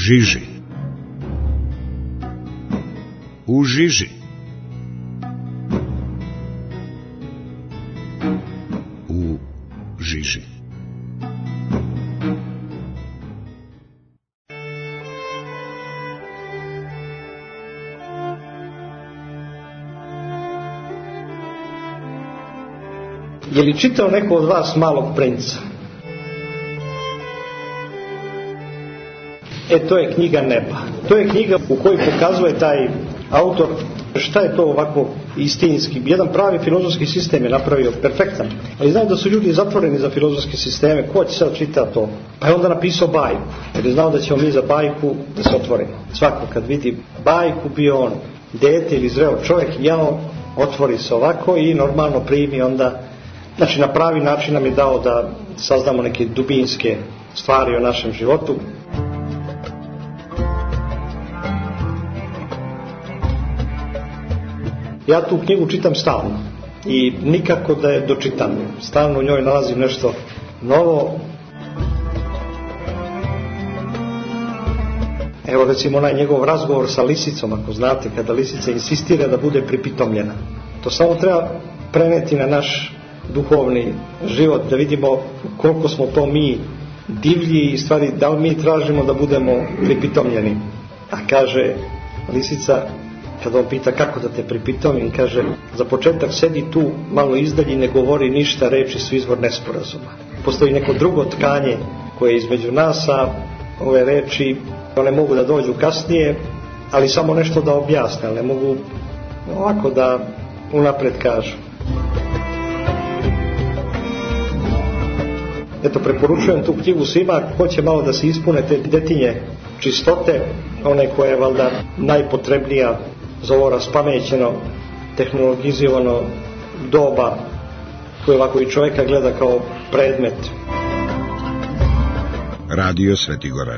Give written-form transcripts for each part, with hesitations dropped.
žiži. U žiži. U žiži. Je li čitao neko od vas Malog princa? To je knjiga neba. To je knjiga u kojoj pokazuje taj autor šta je to ovako istinski. Jedan pravi filozofski sistem je napravio, perfektan. Ali znam da su ljudi zatvoreni za filozofske sisteme. Ko će sad čita to? Pa je onda napisao bajku. Jer je znao da ćemo mi za bajku da se otvorimo. Svako kad vidi bajku, bio on dete ili zreo čovjek, jao, otvori se ovako i normalno primi onda. Znači na pravi način nam je dao da saznamo neke dubinske stvari o našem životu. Ja tu knjigu čitam stalno i nikako da je dočitam. Stalno u njoj nalazim nešto novo. Evo recimo onaj njegov razgovor sa lisicom, ako znate, kada lisica insistira da bude pripitomljena. To samo treba preneti na naš duhovni život, da vidimo koliko smo to mi divlji i stvari, da li mi tražimo da budemo pripitomljeni. A kaže lisica, kada on pita kako da te pripitomim, kaže, za početak sedi tu malo izdalji, ne govori ništa, reči su izvor nesporazuma. Postoji neko drugo tkanje koje je između nas, a ove reči one mogu da dođu kasnije, ali samo nešto da objasne, ali ne mogu ovako da unapred kažu. Eto, preporučujem tu knjigu svima, ko će malo da se ispune te detinje čistote, one koje je valjda najpotrebnija za ovo raspamećeno, tehnologizirano doba koje ovako i čovjeka gleda kao predmet. Radio Svetigora.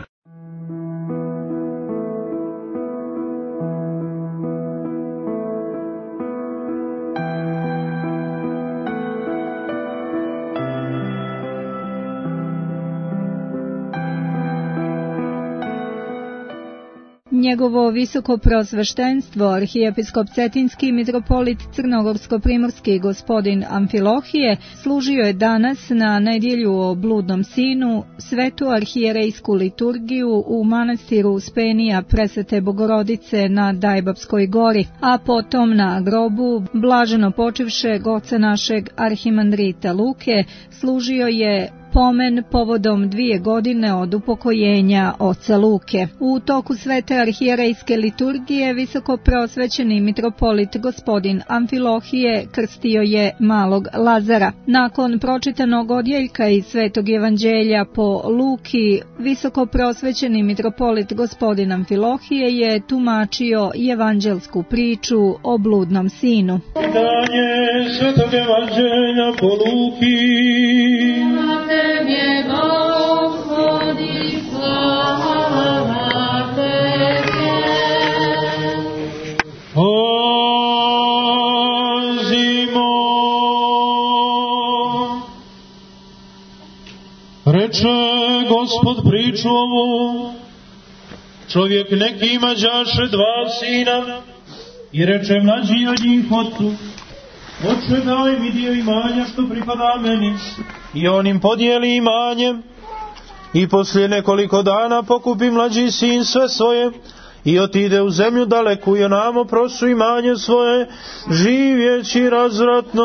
Njegovo visoko prosveštenstvo, arhijepiskop Cetinski mitropolit Crnogorsko-primorski gospodin Amfilohije, služio je danas na nedjelju o bludnom sinu svetu arhijerejsku liturgiju u manastiru Uspenija Presvete Bogorodice na Dajbapskoj gori, a potom na grobu blaženo počivšeg oca našeg arhimandrita Luke služio je pomen povodom 2 godine od upokojenja oca Luke. U toku svete arhijerejske liturgije visoko prosvećeni mitropolit gospodin Amfilohije krstio je malog Lazara. Nakon pročitanog odjeljka iz svetog evanđelja po Luki, visoko prosvećeni mitropolit gospodin Amfilohije je tumačio evanđelsku priču o bludnom sinu. Čitanje svetog evanđelja po Luki. Tebe, Gospodi, slava Tebe. Pazimo. Reče Gospod priču ovu, čovjek neki imađaše 2 sina i reče mlađi od njih ocu, Oče, daj mi dio imanja što pripada meni. I on im podijeli imanje. I poslije nekoliko dana pokupi mlađi sin sve svoje i otide u zemlju daleku i onamo prosu imanje svoje, živjeći razvratno.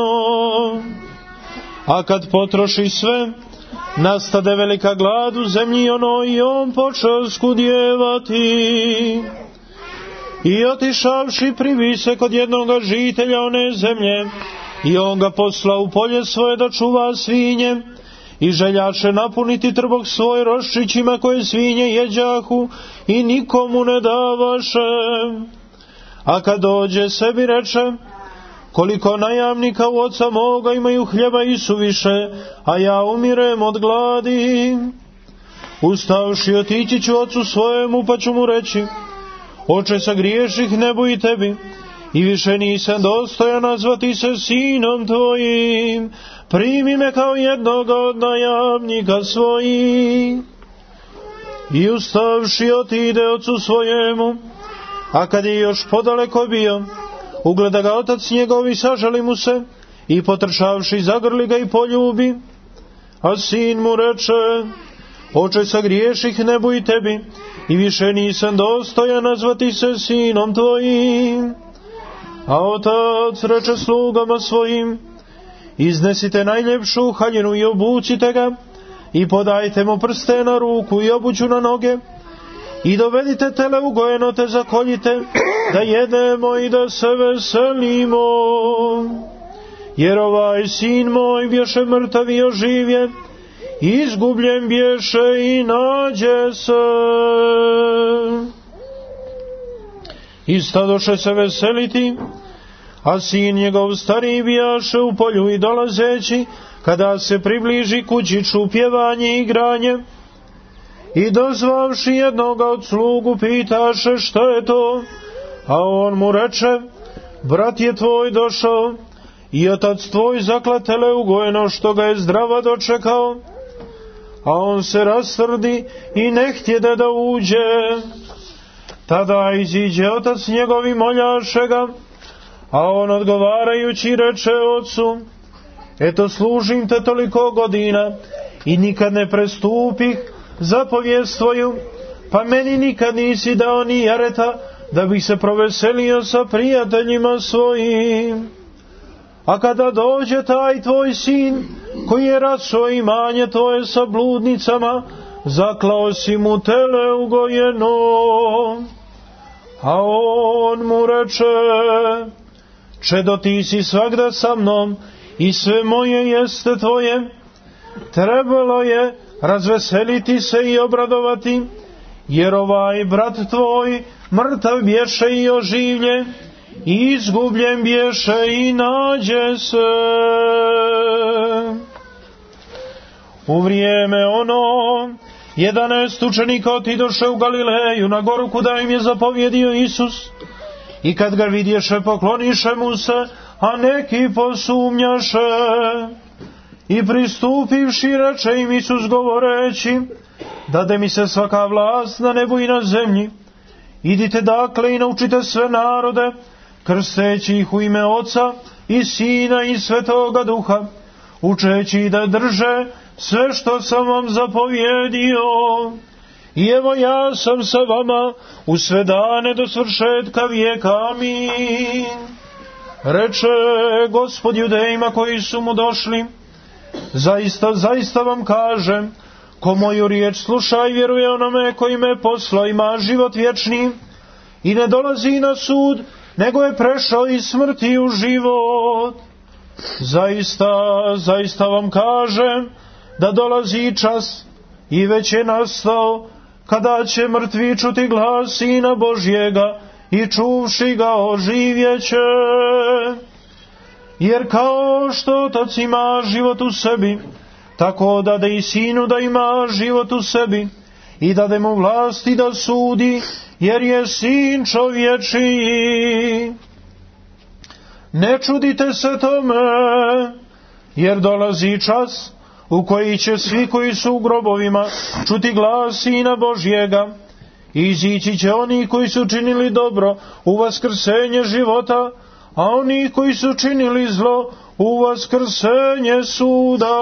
A kad potroši sve, nastade velika glad u zemlji i on počeo skudjevati. I otišavši privi se kod jednoga žitelja one zemlje, i on ga posla u polje svoje da čuva svinje, i željaše napuniti trbok svoj roščićima koje svinje jeđahu, i nikomu ne davaše. A kad dođe sebi reče, koliko najamnika u oca moga imaju hljeba i suviše, a ja umirem od gladi. Ustavši otići ću ocu svojemu, pa ću mu reći, Oče, sagriješih nebu i tebi, i više nisam dostojan nazvati se sinom tvojim, primi me kao jednoga od najamnika svojih. I ustavši otide ocu svojemu, a kad je još podaleko bio, ugleda ga otac njegov i sažali mu se, i potrčavši zagrli ga i poljubi. A sin mu reče: Oče, sagriješih nebu i tebi, i više nisam dostojan nazvati se sinom tvojim. A otac reče slugama svojim: Iznesite najljepšu haljinu i obucite ga, i podajte mu prste na ruku i obuću na noge, i dovedite tele ugojeno te zakoljite, da jedemo i da se veselimo. Jer ovaj sin moj bješe mrtav i oživje, izgubljen bješe i nađe se. I stadoše se veseliti, a sin njegov stariji bijaše u polju i dolazeći, kada se približi kući, ču pjevanje i igranje. I dozvavši jednoga od slugu, pitaše: Šta je to? A on mu reče: Brat je tvoj došao, i otac tvoj zaklatele ugojeno, što ga je zdrava dočekao. A on se rasrdi i ne htjede da uđe. Tada iziđe otac njegovi, moljaše ga, a on odgovarajući reče ocu: Eto, služim te toliko godina i nikad ne prestupih zapovijest tvoju, pa meni nikad nisi dao ni jareta da bih se proveselio sa prijateljima svojim. A kada dođe taj tvoj sin, koji je raso imanje tvoje sa bludnicama, zaklao si mu tele ugojeno. A on mu reče: Čedo, ti si svagda sa mnom i sve moje jeste tvoje. Trebalo je razveseliti se i obradovati, jer ovaj brat tvoj mrtav bješe i oživlje, i izgubljen bješe i nađe se. U vrijeme ono 11 učenika otidoše u Galileju na goru kuda im je zapovjedio Isus, i kad ga vidješe pokloniše mu se, a neki posumnjaše. I pristupivši reče im Isus govoreći: Dade mi se svaka vlast na nebu i na zemlji. Idite dakle i naučite sve narode, krsteći ih u ime Oca i Sina i Svetoga Duha, učeći da drže sve što sam vam zapovjedio. I evo, ja sam sa vama u sve dane do svršetka vijeka. Amin. Reče Gospod judejima koji su mu došli: Zaista, zaista vam kažem, ko moju riječ sluša i vjeruje onome koji me poslao, ima život vječni i ne dolazi na sud, nego je prešao iz smrti u život. Zaista, zaista vam kažem da dolazi čas, i već je nastao, kada će mrtvi čuti glas Sina Božjega i čuvši ga oživjeće. Jer kao što Otac ima život u sebi, tako dade i Sinu da ima život u sebi, i dade mu vlasti da sudi, jer je Sin čovječiji. Ne čudite se tome, jer dolazi čas u koji će svi koji su u grobovima čuti glas Sina Božjega, i izići će oni koji su činili dobro u vaskrsenje života, a oni koji su činili zlo u vaskrsenje suda.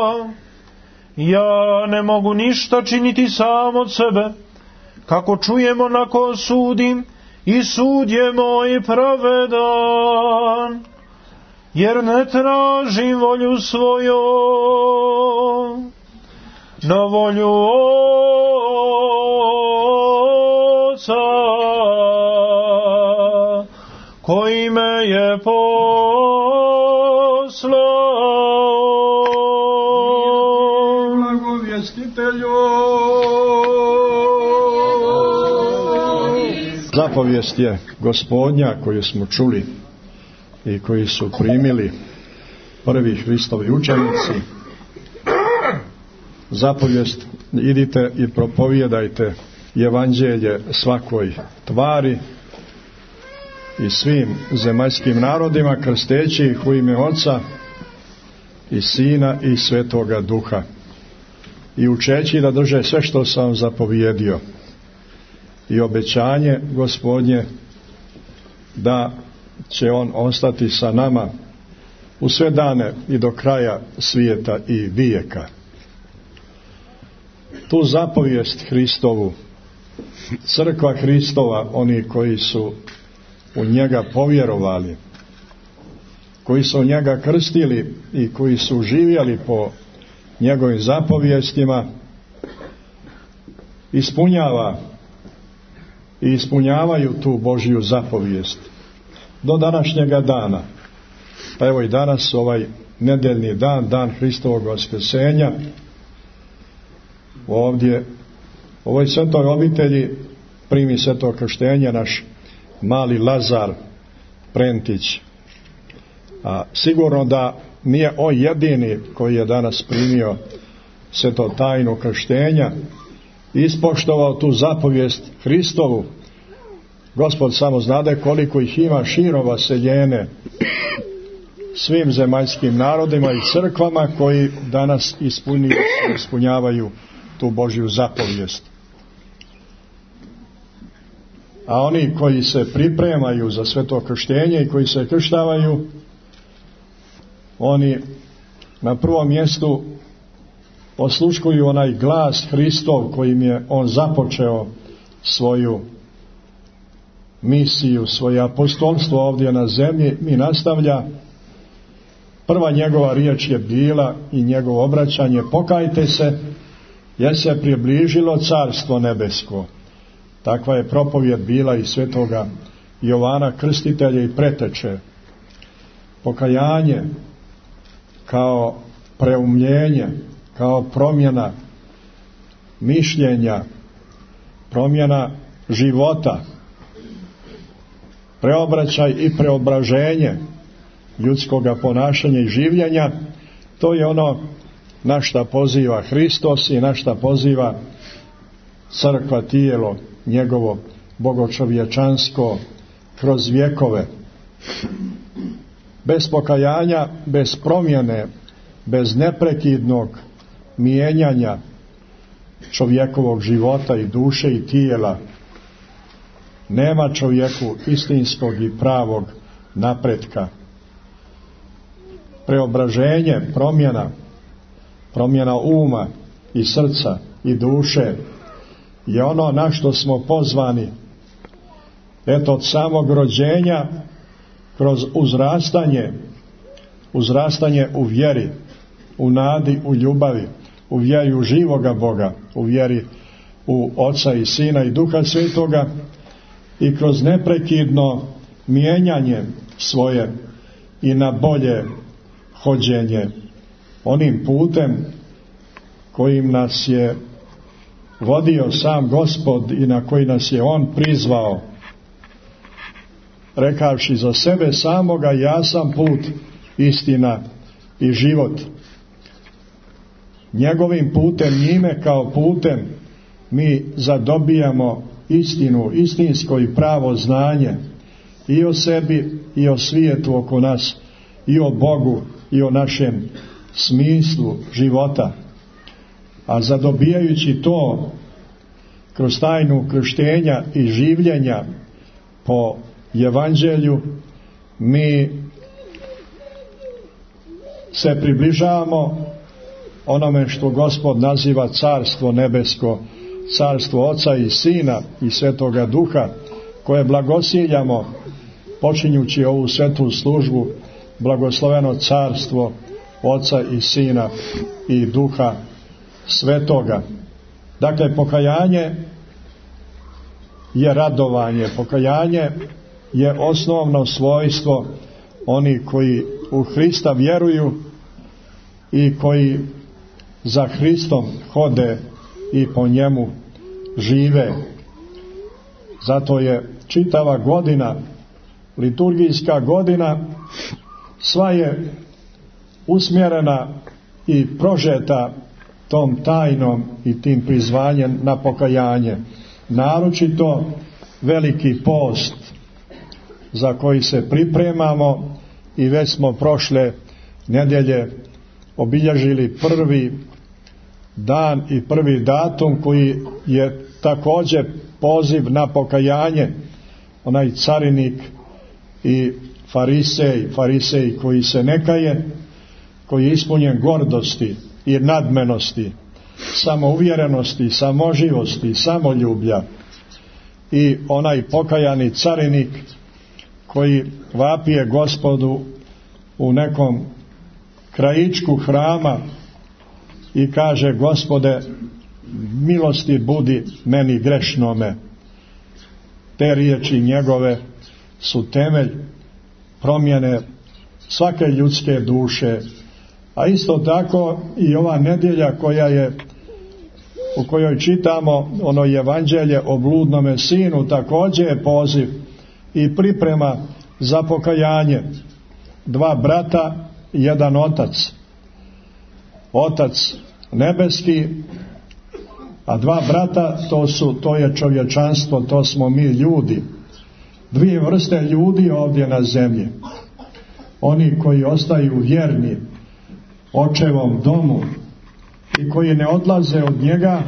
Ja ne mogu ništa činiti sam od sebe. Kako čujem, onako sudim, i sud je moj pravedan. Jer ne tražim volju svoju, no volju Oca koji me je poslao. Blagovjestitelju. Zapovijest je Gospodnja koju smo čuli i koji su primili prvi Hristovi učenici. Zapovijest: idite i propovijedajte evanđelje svakoj tvari i svim zemaljskim narodima, krsteći ih u ime Oca i Sina i Svetoga Duha. i učeći da drže sve što sam zapovjedio. I obećanje Gospodnje da će on ostati sa nama u sve dane i do kraja svijeta i vijeka. Tu zapovijest Hristovu, crkva Hristova, oni koji su u njega povjerovali, koji su u njega krstili i koji su živjeli po njegovim zapovijestima, ispunjava i ispunjavaju tu Božju zapovijest do današnjega dana. Pa evo i danas, ovaj nedeljni dan, dan Hristovog vaskrsenja, ovdje u ovoj svetoj obitelji primi sveto krštenje naš mali Lazar Prentić. A sigurno da nije on jedini koji je danas primio sveto tajnu krštenja i ispoštovao tu zapovijest Hristovu. Gospod samo znade koliko ih ima širom vaseljene svim zemaljskim narodima i crkvama koji danas ispunjavaju tu Božju zapovijest. A oni koji se pripremaju za sveto krštenje i koji se krštavaju, oni na prvom mjestu osluškuju onaj glas Hristov kojim je on započeo svoju misiju, svoje apostolstvo ovdje na zemlji i nastavlja. Prva njegova riječ je bila i njegovo obraćanje: pokajte se, jer se približilo carstvo nebesko. Takva je propovijed bila i svetoga Jovana Krstitelja i preteče. Pokajanje kao preumljenje, kao promjena mišljenja, promjena života, preobraćaj i preobraženje ljudskoga ponašanja i življenja, to je ono na šta poziva Hristos i na šta poziva crkva, tijelo njegovo bogočovječansko kroz vjekove. Bez pokajanja, bez promjene, bez neprekidnog mijenjanja čovjekovog života i duše i tijela, nema čovjeku istinskog i pravog napretka. Preobraženje, promjena uma i srca i duše je ono na što smo pozvani. Eto, od samog rođenja kroz uzrastanje u vjeri, u nadi, u ljubavi, u vjeri u živoga Boga, u vjeri u Oca i Sina i Duha Svetoga, i kroz neprekidno mijenjanje svoje i na bolje hođenje onim putem kojim nas je vodio sam Gospod i na koji nas je on prizvao, rekavši za sebe samoga: ja sam put, istina i život. Njegovim putem, njime kao putem, mi zadobijamo istinu, istinsko i pravo znanje i o sebi i o svijetu oko nas, i o Bogu i o našem smislu života. A zadobijajući to kroz tajnu krštenja i življenja po evanđelju, mi se približavamo onome što Gospod naziva carstvo nebesko, carstvo Oca i Sina i Svetoga Duha, koje blagosiljamo počinjući ovu svetu službu: blagosloveno carstvo Oca i Sina i Duha Svetoga. Dakle, pokajanje je radovanje, pokajanje je osnovno svojstvo oni koji u Hrista vjeruju i koji za Hristom hode i po njemu žive. Zato je čitava godina, liturgijska godina, sva je usmjerena i prožeta tom tajnom i tim prizvanjem na pokajanje. Naročito veliki post za koji se pripremamo i već smo prošle nedjelje obilježili prvi dan i prvi datum koji je također poziv na pokajanje. Onaj carinik i farisej koji se ne kaje, koji je ispunjen gordosti i nadmenosti, samouvjerenosti, samoživosti, samoljublja, i onaj pokajani carinik koji vapije Gospodu u nekom krajičku hrama i kaže: Gospode, milosti budi meni grešnome. Te riječi njegove su temelj promjene svake ljudske duše. A isto tako i ova nedjelja u kojoj čitamo ono evanđelje o bludnome sinu, također je poziv i priprema za pokajanje. 2 brata i 1 otac. Otac nebeski, a 2 brata to je čovječanstvo, to smo mi ljudi. 2 vrste ljudi ovdje na zemlji. Oni koji ostaju vjerni očevom domu i koji ne odlaze od njega,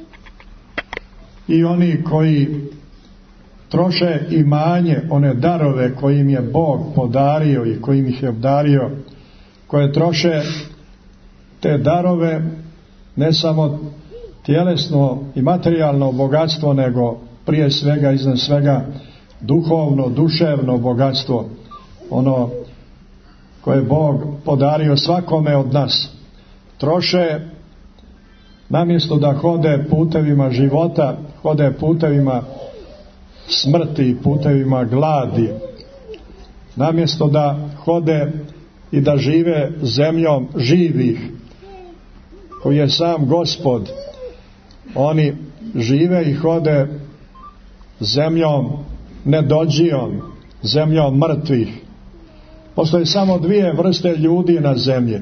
i oni koji troše imanje, one darove koje im je Bog podario i kojim ih je obdario, koje troše te darove ne samo tjelesno i materijalno bogatstvo, nego prije svega, iznad svega, duhovno, duševno bogatstvo, ono koje je Bog podario svakome od nas. Troše, namjesto da hode putevima života, hode putevima smrti, putevima gladi. Namjesto da hode i da žive zemljom živih, koji je sam Gospod, oni žive i hode zemljom nedođijom, zemljom mrtvih. Postoje samo 2 vrste ljudi na zemlji.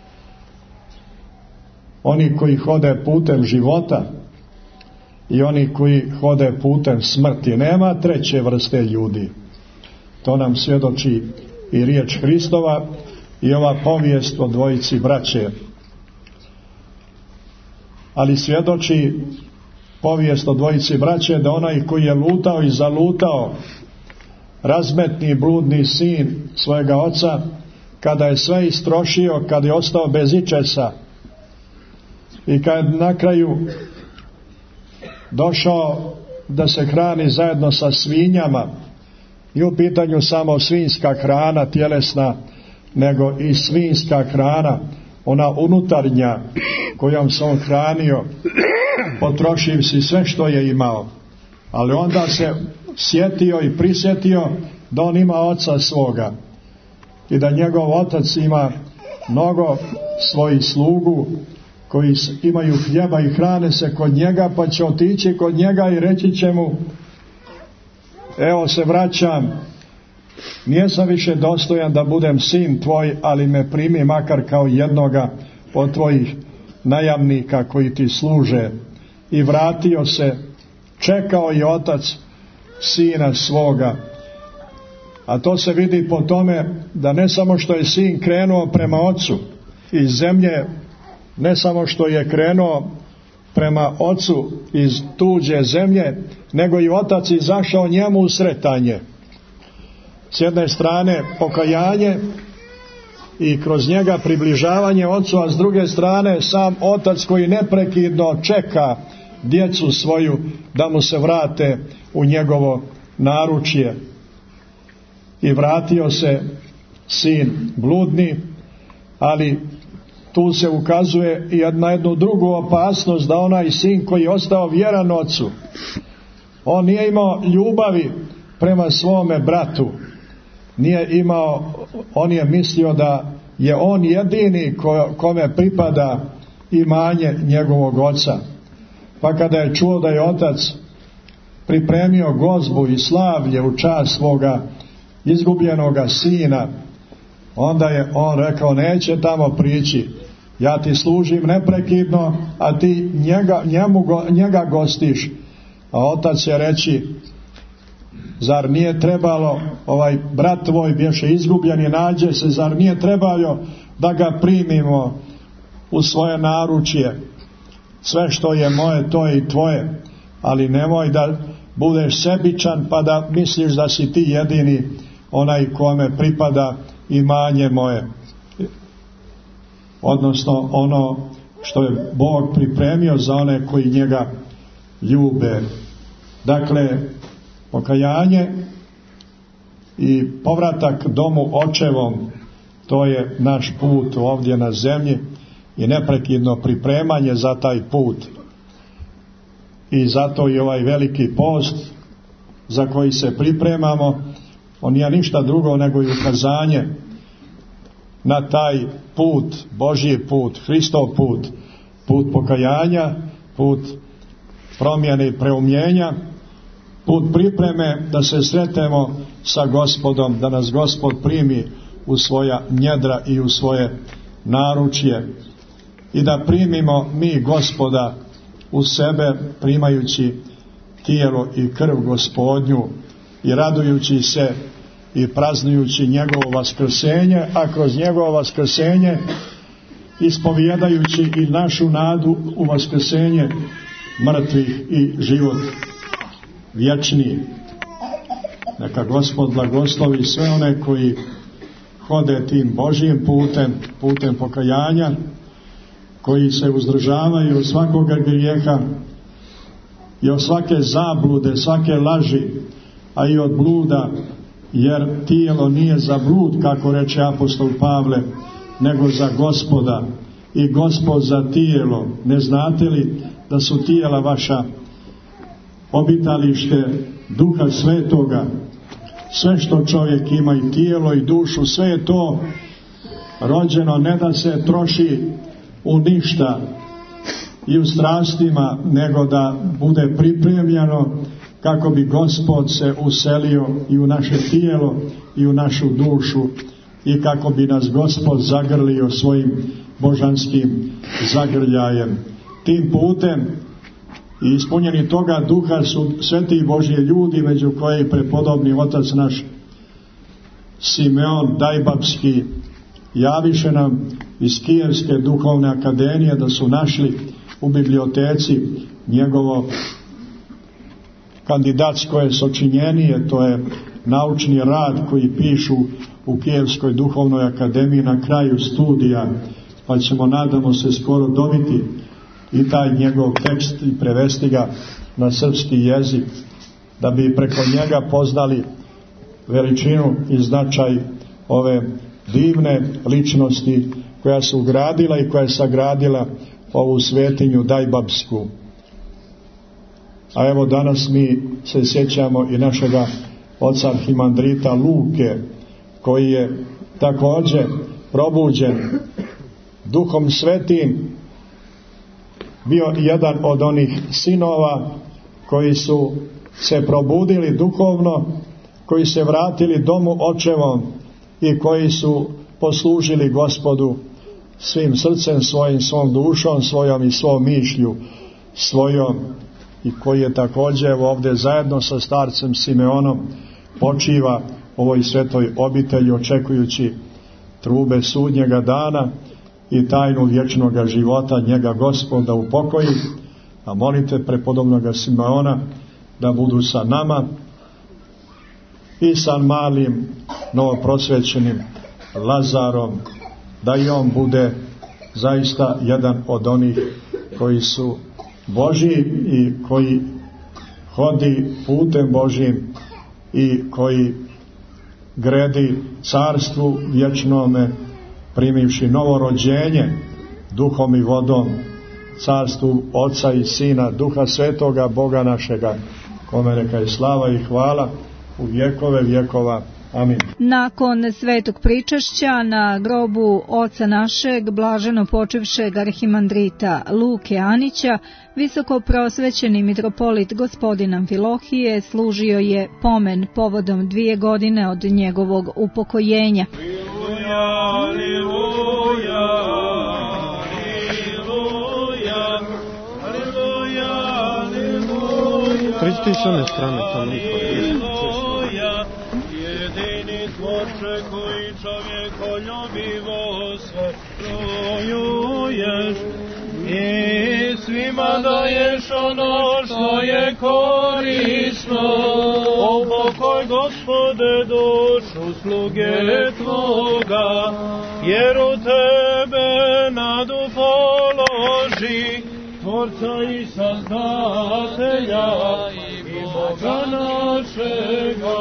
Oni koji hode putem života i oni koji hode putem smrti. Nema 3. vrste ljudi. To nam svjedoči i riječ Hristova i ova povijest o 2 braće. Ali svjedoči povijest o 2 braće da onaj koji je lutao i zalutao, razmetni bludni sin svojega oca, kada je sve istrošio, kad je ostao bez ičesa i kad na kraju došao da se hrani zajedno sa svinjama, i u pitanju samo svinjska hrana tjelesna, nego i svinjska hrana, ona unutarnja kojom se on hranio, potrošivši sve što je imao. Ali onda se sjetio i prisjetio da on ima oca svoga i da njegov otac ima mnogo svojih slugu koji imaju hljeba i hrane se kod njega, pa će otići kod njega i reći će mu: evo se vraćam, nisam više dostojan da budem sin tvoj, ali me primi makar kao jednoga od tvojih najamnika koji ti služe. I vratio se, čekao je otac sina svoga. A to se vidi po tome da ne samo što je sin krenuo prema ocu iz zemlje, ne samo što je krenuo prema ocu iz tuđe zemlje, nego i otac izašao njemu u sretanje. S jedne strane pokajanje i kroz njega približavanje ocu, a s druge strane sam otac koji neprekidno čeka djecu svoju da mu se vrate u njegovo naručje. I vratio se sin bludni, ali tu se ukazuje i na jednu drugu opasnost, da onaj sin koji je ostao vjeran ocu, on nije imao ljubavi prema svome bratu, nije imao, on je mislio da je on jedini kome pripada imanje njegovog oca. Pa kada je čuo da je otac pripremio gozbu i slavlje u čast svoga izgubljenoga sina, onda je on rekao: neće tamo prići, ja ti služim neprekidno, a ti njega gostiš. A otac će reći: zar nije trebalo, ovaj brat tvoj bješe izgubljen i nađe se, zar nije trebalo da ga primimo u svoje naručje? sve što je moje to je i tvoje, ali nemoj da budeš sebičan pa da misliš da si ti jedini onaj kome pripada imanje moje, odnosno ono što je Bog pripremio za one koji njega ljube. Dakle, pokajanje i povratak domu očevom, to je naš put ovdje na zemlji i neprekidno pripremanje za taj put. I zato i ovaj veliki post za koji se pripremamo, on nije ništa drugo nego i ukazanje na taj put, Božji put, Hristov put, put pokajanja, put promjene i preumljenja, put pripreme da se sretnemo sa Gospodom, da nas Gospod primi u svoja njedra i u svoje naručje i da primimo mi Gospoda u sebe, primajući tijelo i krv Gospodnju i radujući se i praznujući njegovo vaskrsenje, a kroz njegovo vaskrsenje ispovjedajući i našu nadu u vaskrsenje mrtvih i život vječni. Neka Gospod blagoslovi sve one koji hode tim Božjim putem, putem pokajanja, koji se uzdržavaju od svakoga grijeha i od svake zablude, svake laži, a i od bluda, jer tijelo nije za blud, kako reče apostol Pavle, nego za Gospoda i Gospod za tijelo. Ne znate li da su tijela vaša obitalište Duha Svetoga? Sve što čovjek ima, i tijelo i dušu, sve je to rođeno ne da se troši u ništa i u strastima, nego da bude pripremljeno kako bi Gospod se uselio i u naše tijelo i u našu dušu i kako bi nas Gospod zagrlio svojim božanskim zagrljajem. Tim putem i ispunjeni toga duha su sveti Božji ljudi, među koje prepodobni otac naš Simeon Dajbapski javiše nam iz Kijevske duhovne akademije da su našli u biblioteci njegovo kandidatsko je sačinjenje, to je naučni rad koji pišu u Kijevskoj duhovnoj akademiji na kraju studija, pa ćemo, nadamo se, skoro dobiti i taj njegov tekst i prevesti ga na srpski jezik, da bi preko njega poznali veličinu i značaj ove divne ličnosti koja su ugradila i koja je sagradila ovu svetinju Dajbapsku. A evo danas mi se sjećamo i našega oca arhimandrita Luke, koji je također probuđen Duhom Svetim, bio jedan od onih sinova koji su se probudili duhovno, koji se vratili domu očevom i koji su poslužili Gospodu svim srcem svojim, svom dušom svojom i svom mišlju svojom, i koji je također ovdje zajedno sa starcem Simeonom počiva ovoj svetoj obitelji, očekujući trube sudnjega dana i tajnu vječnoga života. Njega Gospoda upokoji, a molite prepodobnoga Simeona da budu sa nama i sa malim novoprosvećenim Lazarom, da i on bude zaista jedan od onih koji su Božji i koji hodi putem Božjim i koji gredi carstvu vječnome, primivši novo rođenje duhom i vodom, carstvu Oca i Sina, Duha Svetoga, Boga našega, kome neka je slava i hvala u vjekove vjekova. Amin. Nakon svetog pričašća na grobu oca našeg blaženo počivšeg arhimandrita Luke Anića, visoko prosvećeni mitropolit gospodin Amfilohije služio je pomen povodom 2 godine od njegovog upokojenja. Priđite s one strane tamo. Tvorče koji čovjekoljubivo sve strojuješ i svim svima daješ ono što je korisno. Upokoj, Gospode, dušu sluge Tvoga, jer u Tebe nadu položi, Tvorca i Sazdatelja i Boga našega.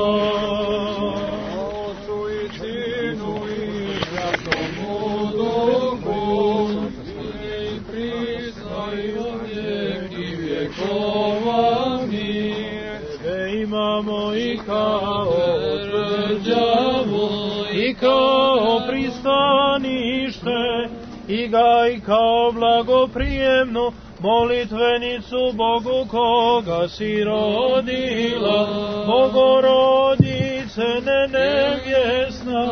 Otcu i Sinu i Svetomu Duhu, i prisno i u vijeki vjekova mir. Sve imamo i kao Tvrđavu i kao pristanište, i ga i kao blagoprijemnu molitvenicu Bogu koga si rodila, Bogorodice nevjesna,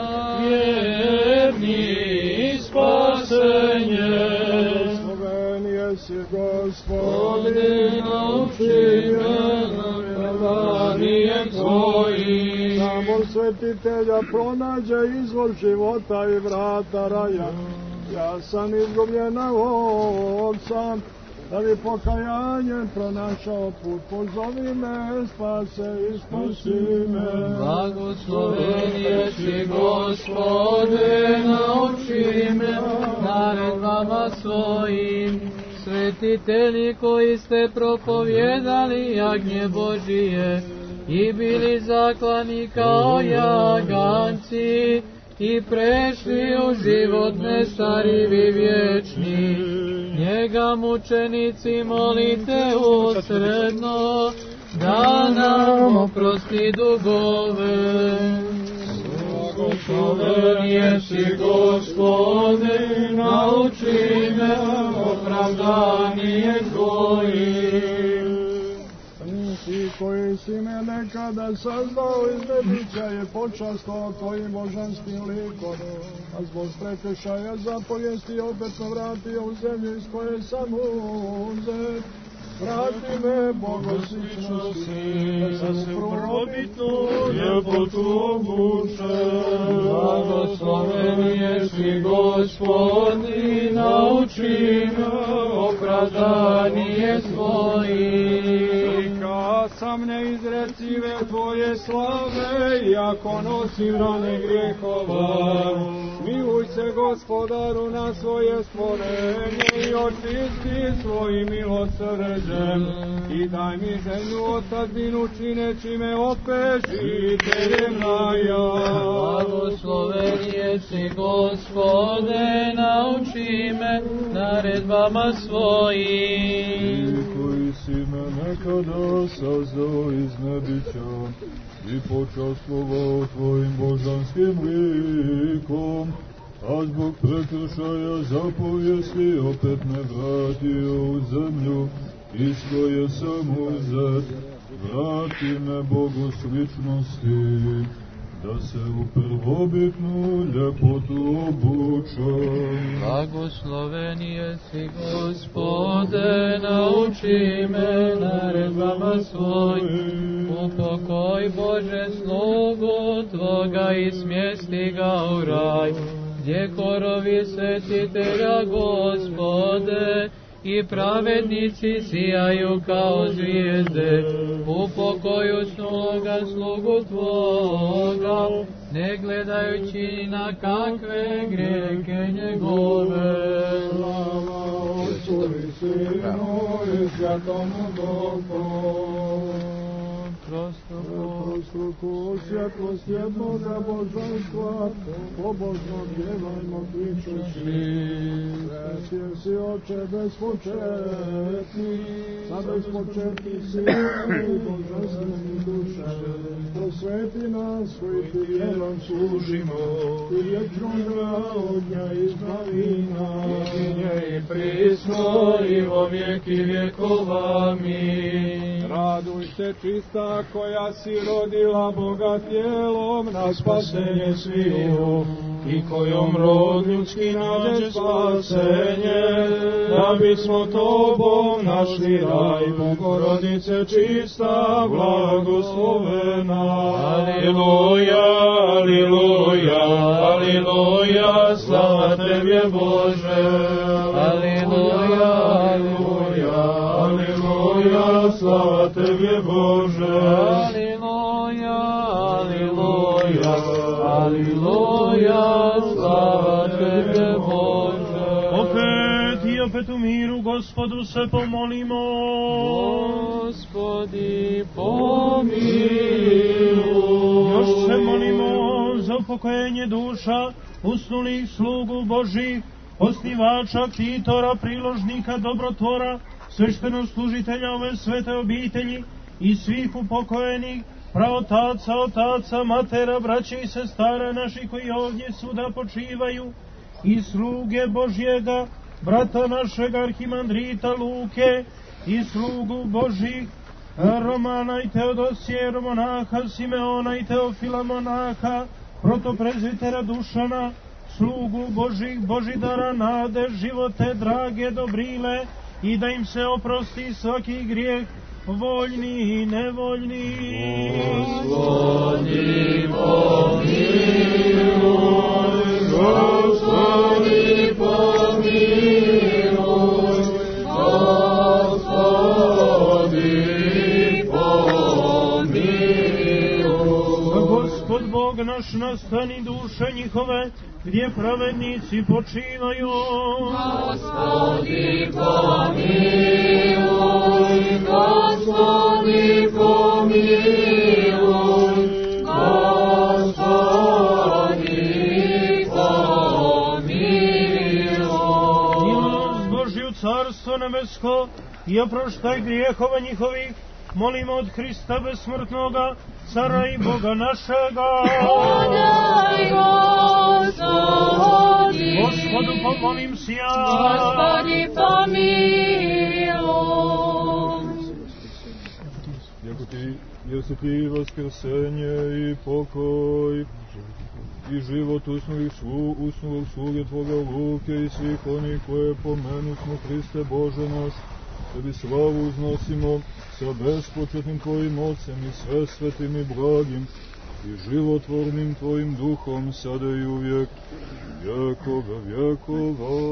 vjerni i spasenje. Sloven jesi Gospodin, nauči me vjerovanjem Tvojim. Samo svetitelja pronađe izvor života i vrata raja. Ja sam izgubljena ovca, da bi pokajanjem pronašao put. Pozovi me, spase i spasi me. Blagosloven jesi Gospode, nauči me naredbama svojim. Svetitelji koji ste propovjedali jagnje Božije i bili zaklani kao jaganci i prešli u život nestarivi vječni. Njega mučenici molite usredno, da nam oprosti dugove. Blagosloven jesi Gospode, nauči me opravdanje Tvojim. Ti koji si me nekada sazdao iz nebića je počastao Tvojim božanskim likom, a zbog prekršaja zapovijesti opet me vratio u zemlju iz koje sam uzet. Vrati me, bogosličnosti, da se u prvobitnu ljepotu obučem. Blagosloven jesi Gospodi, nauči me opravdanje Tvojim. Sam ne izrecive Tvoje slave, iako nosim rane grijehova. Miluj se, Gospodaru, na svoje stvorenje i očisti svojim milosrđem. I daj mi zemlju otadbinu čineći me opešiteljem raja. Blagosloven jesi Gospode, nauči me naredbama svojim. Koji si me nekada sazdao iz nebića i počastvovao Tvojim božanskim likom, a zbog prekršaja zapovijesti opet me vratio u zemlju iz koje sam uzet. Vrati me, Bogu sličnosti, da se u prvobitnu ljepotu obučam. Blagosloven jesi Gospode, nauči me naredbama svojim. Upokoj, Bože, slugu Tvoga i smjesti ga u raj, gdje korovi svetitelja Gospode i pravednici sijaju kao zvijezde. U pokoju snoga slugu Tvoga, ne gledajući na kakve grijehe njegove. Slava Otcu i Sinu i Svjatomu Duhu. Prostruku svjetlost jednoga božanstva, pobožno djevajmo pričući. Sveti si, Oče, bespočetni, sa bespočetni si i božanstveni duše. Posveti nas koji Ti vjerom služimo, i vječnoga ognja izbavi nas. I prisno i vo vijeki vjekova amin. Raduj se, čista koja si rodila Boga tijelom na spasenje sviju, i kojom rod ljudski nađe spasenje, da bismo Tobom našli raj. Bogorodice čista, blagoslovena. Aleluja, aleluja, aleluja, slava Tebe Bože. Aleluja, aleluja. Tebe, Bože. Aliluja, aliluja, aliluja, slava Tebe, Bože. Opet i opet u miru Gospodu se pomolimo. Gospodi, pomiluj. Još se molimo za upokojenje duša usnulih slugu Božih, osnivača, ktitora, priložnika, dobrotvora, sveštenoslужitelja ove svete obitelji i svih upokojenih, praotaca, otaca, matera, braća i sestara naši koji ovdje svuda počivaju, i sluge Božjega, brata našega arhimandrita Luke, i slugu Božih Romana i Teodosije, monaha Simeona i Teofila monaha, protoprezvitera Dušana, slugu Božih, Božidara, Nade, Živote, Drage, Dobrile, i da im se oprosti svaki grijeh, voljni i nevoljni. Gospodi, pomiluj, Gospodi, pomiluj, Gospodi, pomiluj. Gospod Bog naš, nastani duše njihove, gdje pravednici počivaju. Gospodi, pomiluj, Gospodi, pomiluj, Gospodi, pomiluj. Milost Božju, carstvo nebesko, i oproštaj grijehova njihovih, molimo od Hrista besmrtnoga, cara i Boga našega. Podaj, Gospodi, Gospodu pomolim si ja. Gospodi, pomiluj. Jesi ti vaskrsenje i pokoj i život usnulog sluge Tvoga Luke i svih onih koje pomenusmo, Hriste Bože naš, Tebi slavu uznosimo sa bespočetnim Tvojim Ocem i sve svetim i blagim i životvornim Tvojim Duhom, sada i uvijek, vjekova vjekova.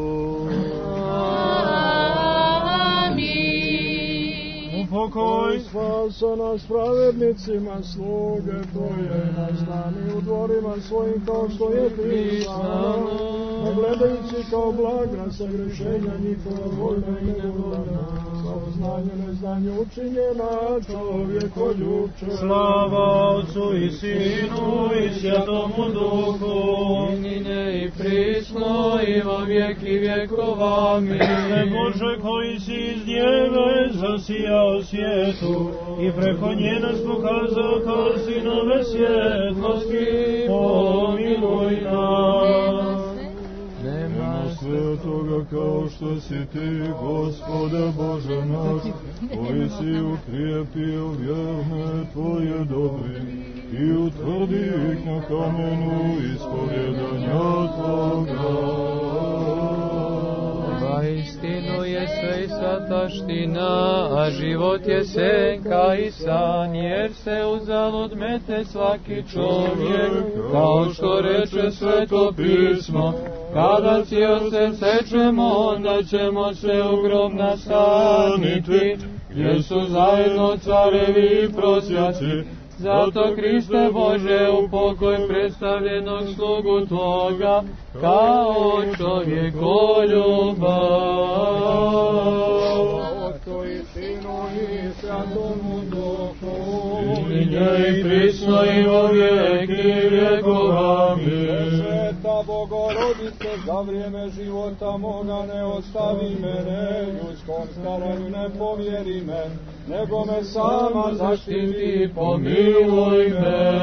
Upokoj Spasa nas pravednicima, sluge Tvoje, nastani u dvorima svojim kao što je pisano, ne gledajući kao blaga sagrešenja njihova voljna i nevoljna, kao znanju neznanju učinjena čovjekoljubče. slava Otcu i Sinu i Svjatomu Duhu, I nine i prisno i vo vijeki vjekova. Amin. Hriste Bože koji si iz Djeve zasijao svijetu i preko nje nas pokazao kao sinove svjetlosti, pomiluj nas. Nema svetoga kao što si ti, Gospode Bože naš, koji si ukrijepio vjerne Tvoje dobri i utvrdi ih na kamenu ispovjedanja Tvoga. Pa istinu je sve i svataština, a život je senka i san, jer se uzalud mete svaki čovjek, kao što reče Sveto pismo. Kada cijel se sečemo, onda ćemo se u grob nastaniti, gdje su zajedno carevi i prosjaci. Zato, Hriste Bože, u pokoj predstavljenog slugu Tvoga, kao čovjekoljubav. Otcu i Sinu i Svjatomu Duhu, I nje i prisno i vo vijeki vjekova. Amin. Sveta Bogorodice, za vrijeme života moga ne ostavi mene, ljudskom staranju ne povjeri me, nego me sama zaštiti, Pomiluj me.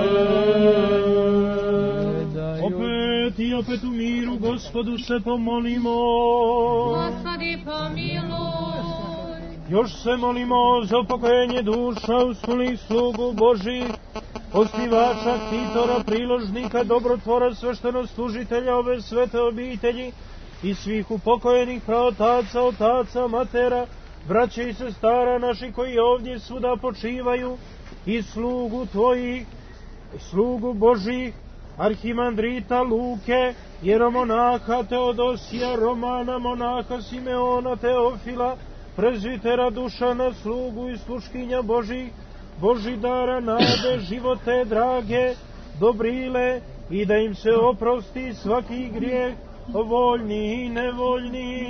Opet i opet u miru Gospodu se pomolimo. Gospodi, pomiluj. Još se molimo za upokojenje duša usnulih slugu Božih, osnivača, ktitora, priložnika, dobrotvora, sveštenoslужitelja ove svete obitelji i svih upokojenih praotaca, otaca, matera, braća i sestara naši koji ovdje svuda počivaju, i slugu Tvojih, slugu Božih, arhimandrita Luke, jeromonaha Teodosija, Romana, monaha Simeona, Teofila, prezvitera Dušana, slugu i sluškinja Božidara, nade, živote drage, Dobrile, i da im se oprosti svaki grijeh, voljni i nevoljni.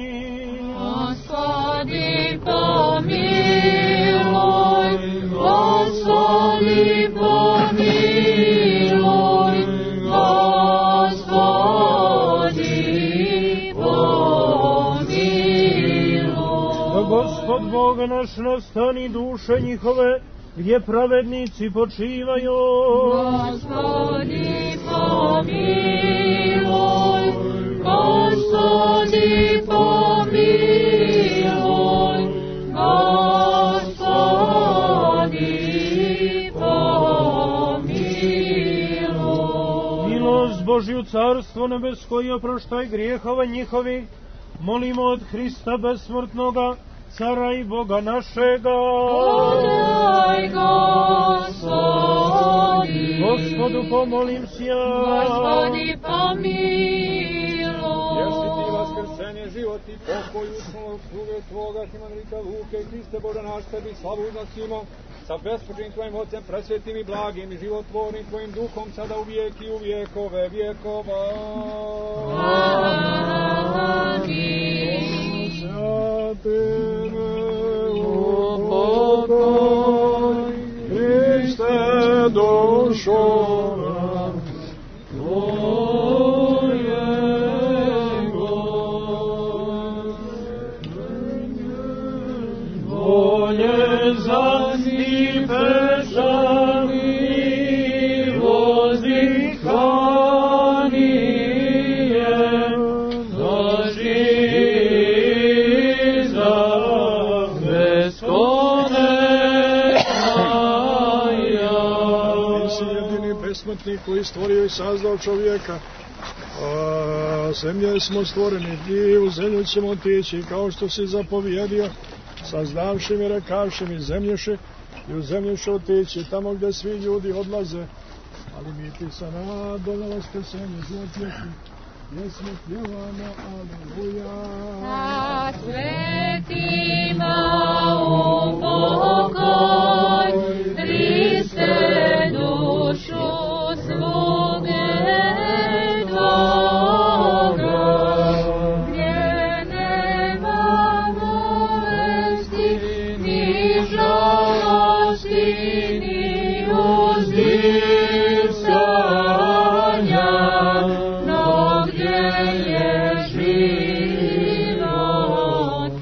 Gospodi pomiluj, Gospodi pomiluj, Gospodi pomiluj. Gospod Bog naš, nastani duše njihove, gdje pravednici počivaju. Gospodi pomiluj, Gospodi pomiluj, Gospodi pomiluj. Milost Božju, carstvo nebesko i oproštaj grijehova njihovih, molimo od Hrista besmrtnoga, Cara i Boga našega. Podaj, Gospodi. Gospodu pomolim se ja. Gospodi pomiluj. Jesi ti vaskrsenje, život i pokoj usnulog sluge Tvoga, Himanrika Luke, Hriste Bože naš, tebi slavu uznosimo, sa bespočnim Tvojim Otcem, presvetim i blagim i životvornim Tvojim Duhom, sada u vijek i u vijekove vjekova. Amin. Upokoj, Hriste, dušu nam Tvojego. Volje zasni pešani, vozdihanije, besmrtni koji stvorio i sazdao čovjeka. Zemlje smo stvoreni i u zemlju ćemo otići, kao što si zapovjedio, sazdavši mi, rekavši mi, zemlješi i u zemlju će otići, tamo gdje svi ljudi odlaze. Ali mi ti sa nadom vaskrsenje, život vječni, jesmo pjevamo, aleluja. A svetima upokoj, Hriste, dušu sluge Tvoga, gdje nema bolesti, ni žalosti, ni uzdisanja, no gdje je život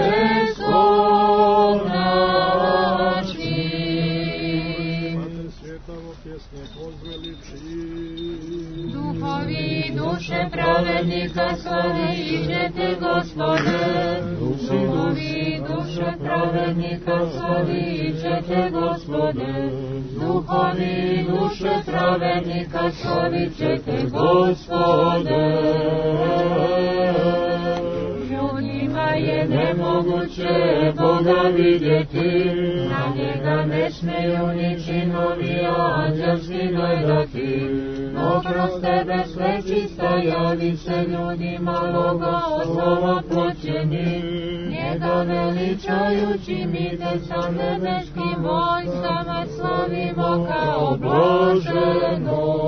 beskonačni. Duhovi duše pravednika slavićete Gospode. Duhovi duše pravednika slavićete Gospode. Duhovi duše pravednika slavićete Gospode. Ljudima je nemoguće Boga vidjeti, na njega ne smeju ni činovi anđelski gledati. No kroz tebe sve čista javit se ljudima Bogoslova počeni, njega veličajući mi te sa nebeskim vojskama slavimo kao blaženo.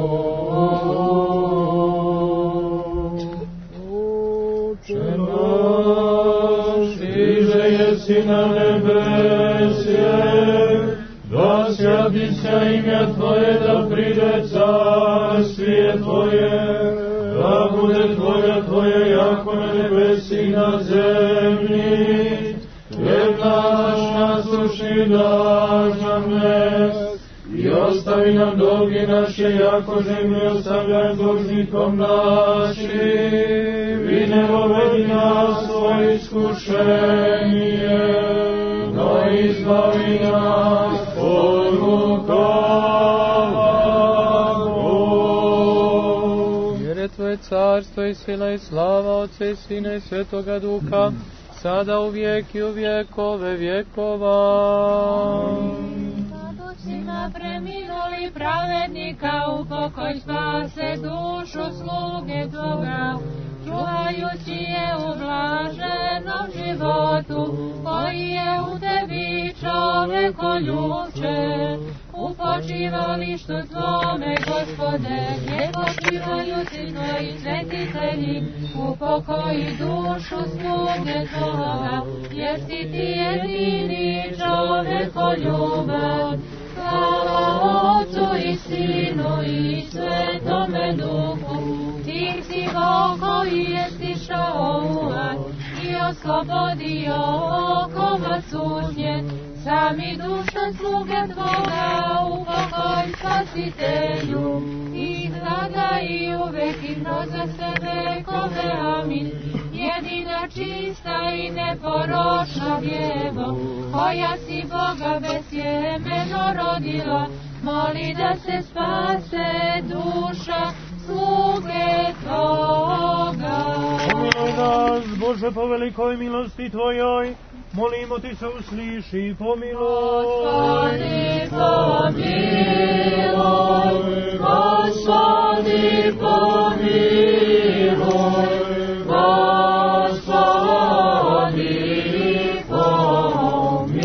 Oče naš, iže jesi na nebesje, da svjati se imja Tvoje, da pride carstije Tvoje, da bude volja Tvoja jako na nebesi i na zemlji. Hljeb naš naslušni daš nam dnes, i ostavi nam dolgi naše, jako mi ostavljaj dužnikom našim, i ne dovedi nas svoje iskušenje, no izbavi nas od lukavog. Jer je Tvoje carstvo i sila i slava Otca i Sina i Svetoga Duha, sada u vijek i u vjekove vjekova. Sina preminuli pravednika, u pokoj spase dušu sluge Tvoga, čuvajući je u blaženom životu, čovekoljuče, u počivalištu Tvome, Gospode, gdje počivaju Svi Tvoji svetitelji, upokoji dušu sluge Tvoga, jer si Ti jedini čovekoljubav. Slava Otcu i Sinu i Svetome Duhu, Ti si Bog koji je stišao u ad i oslobodio okova sutnje. Sami duša sluge Tvoga, upokoj Spasitelju, i sada i uvek i kroz sve vekove. Amin. Jedina čista i neporočna Djevo, koja si Boga besjemeno rodila, moli da se spase duša sluge Tvoga. Pomiluj nas, Bože, po velikoj milosti Tvojoj, molimo Ti se usliši i pomiluj. Gospodi, pomiluj, Gospodi, pomiluj, Gospodi, pomiluj.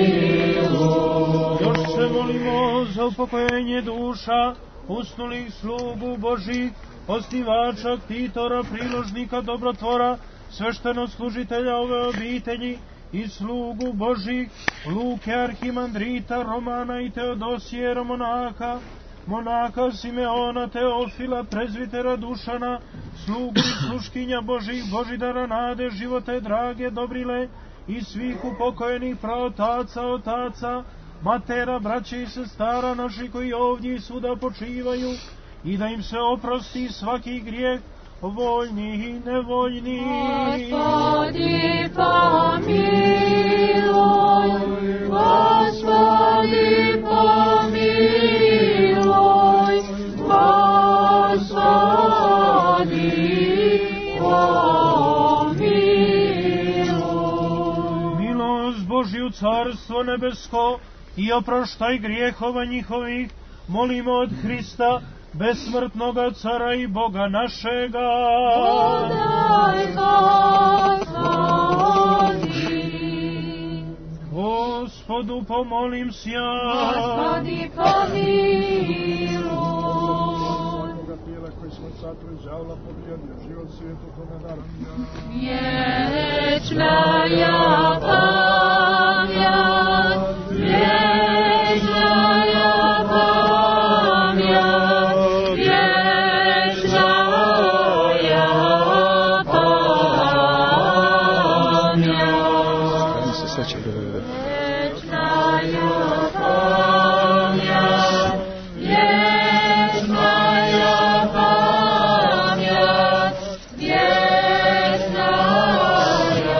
Još se molimo za upokojenje duša usnulih slugu Božih, osnivača, ktitora, priložnika, dobrotvora, sveštenoslужitelja ove obitelji i slugu Božih, Luke arhimandrita, Romana i Teodosije, monaha Simeona, Teofila, prezvitera Dušana, slugu i sluškinja Božih, Božidara, Nade, Živote, Drage, Dobrile i svih upokojenih praotaca, otaca, matera, braće i sestara naši koji ovdje i svuda počivaju, i da im se oprosti svaki grijeh, voljni i nevoljni. Gospodi, pomiluj, Gospodi, pomiluj, Gospodi, pomiluj. Milost Božju, carstvo nebesko, i oproštaj grijehova njihovih, molimo od Hrista, besmrtnoga cara i Boga našega. Podaj, Gospodi. Gospodu pomolim se ja. Gospodi, pomiluj. Boga tijela koji smo satru iz javla pobjedio, život svijetu tome daram ja. Vječna ja pamjat, vječna ja pamjat, vječna ja pamjat. Kada se seća Vječna ja pamjat, vječna ja pamjat, vječna ja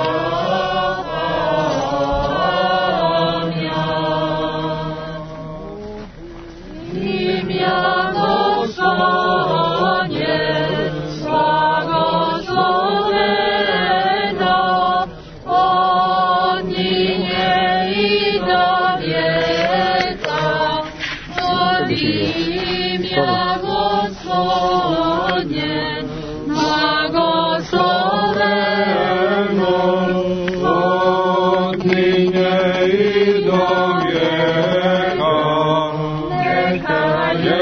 pamjat. Imja Gospodnje, blagosloveno, od njega i do vijeka. Od imja Gospodnje, blagosloveno, od njega i do vijeka. neka je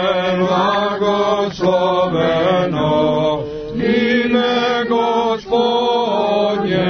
Blagosloveno ime Gospodnje,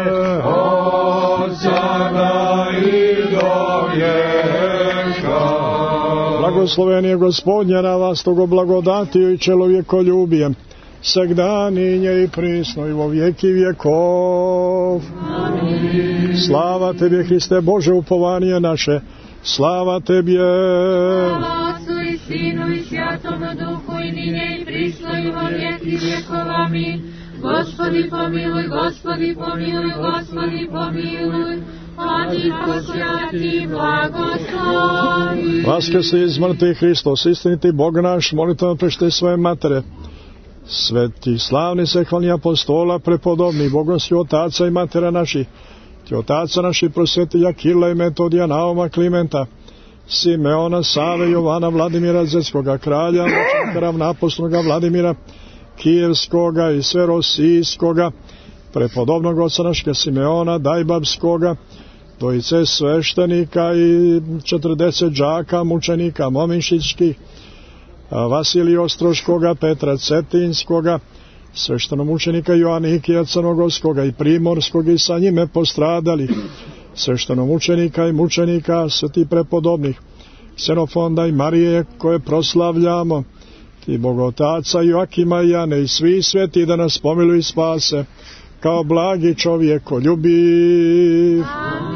od sada i do vijeka. Blagosloven je Gospodnje na vas togo blagodatiju i čovjekoljubijem, segdaninje i prisno i vo vijeki vjekov. Amin. Slava Tebi, Hriste Bože, upovanje naše, slava Tebi. Slava Otcu i Sinu i Svjatom Duhu i ninje i prisno i vo vijeki vjekov. Amin. Gospodi pomiluj, Gospodi pomiluj, Gospodi pomiluj, Vladiko svjati blagoslovi. Vaskrsli iz mrtvih Hristos, istiniti Bog naš, molitvom prešte svoje matere, sveti slavni se hvalni apostola, prepodobni bogomski otaca i matera naših, ti otaca naših prosvetilja Kirila i Metodija, Nauma, Klimenta, Simeona, Save, Jovana, Vladimira Zetskoga, kralja, ravnapostolnoga Vladimira Kijevskoga i Sverosijskoga, prepodobnog oca našega Simeona, Dajbabskoga, dvojice sveštenika i 40 đaka mučenika momišićkih, Vasilija Ostroškoga, Petra Cetinskoga, sveštenomučenika Joanikija Crnogorskoga i Primorskog i sa njime postradalih, sveštenomučenika i mučenika sveti prepodobnih, Ksenofonda i Marije koje proslavljamo, i Bogotaca Joakima i Jane i svi sveti da nas pomiluju i spase, kao blagi čovjekoljubiv.